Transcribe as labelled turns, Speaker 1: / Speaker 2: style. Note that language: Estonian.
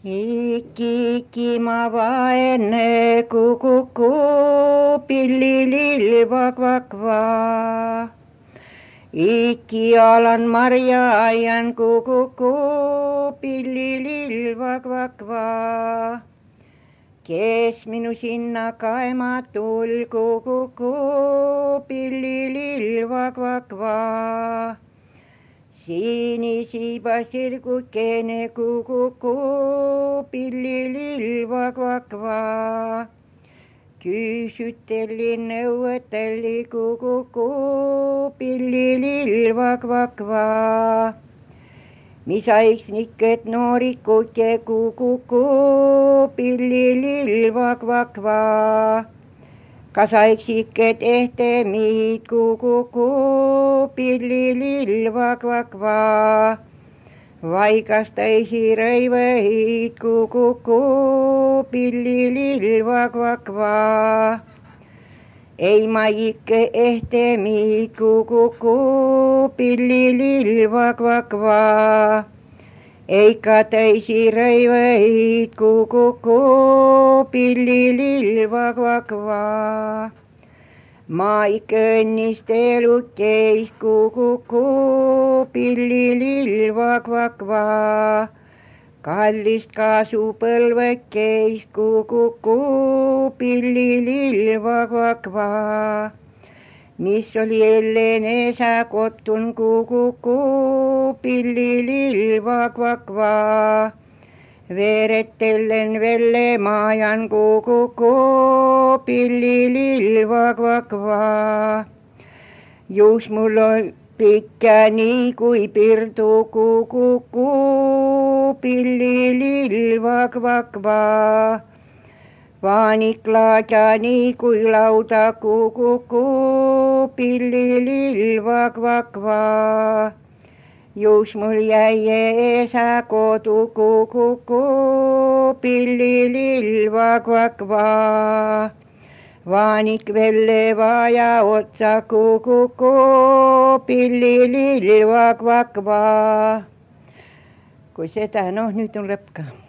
Speaker 1: Iki ma vaene kukuku pillilil vak vak va. Iki alan marja ajan kukuku pillilil vak vak va. Kes minu sinna kaema tul kukuku pillilil vak vak va. Sinisiiba sirgukene kukuku pillilil vak vak va. Kysyttelin neuvotteli kukuku pillilil vak vak va. Misaiks nikket noorikut ja kukuku pillilil vak vak va. Kasaiks ikket ehtemiit kukuku pillilil vak vak va. Vaikastaisi rõivõid kukuku pillilil vak vak va. Ei ma ikke ehtemiit kukuku pillilil vak vak va. Eikä teisi rõivõid kukuku pillilil vak vak va. Ma ikke õnnist elukkeis kukuku pillilil vak vak va. Kallist kasupõlvõkkeis kukuku pillilil vak vak va. Mis oli ellen esa kottun kukuku pillilil vak vak va. Veerettellen velle maajan kukuku pillilil vak vak va. Juus mul on pikkä nii kui pirtu kukuku pillilil vak vak va. Vaaniklaatja nii kui lauta kukuku pillilil vak vak va. Juus mul jäie esa kodu kukuku pillilil vak vak va. Vaanik velle vaja otsa kukuku pillilil vak vak va. Kui seda, nüüd on lõpp ka.